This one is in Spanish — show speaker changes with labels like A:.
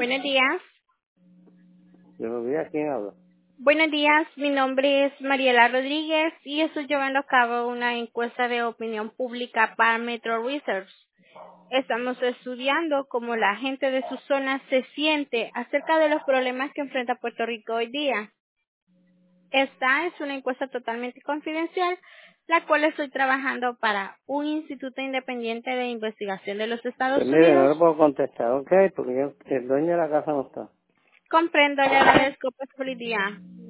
A: Buenos días.
B: Buenos días, ¿quién habla?
A: Buenos días, mi nombre es Mariela Rodríguez y estoy llevando a cabo una encuesta de opinión pública para Metro Research. Estamos estudiando cómo la gente de su zona se siente acerca de los problemas que enfrenta Puerto Rico hoy día. Esta es una encuesta totalmente confidencial, la cual estoy trabajando para un instituto independiente de investigación de los
B: Pues
A: Estados
B: mire, no
A: Unidos.
B: le puedo contestar, ¿ok? Porque el dueño de la casa no está.
A: Comprendo, le agradezco por su día.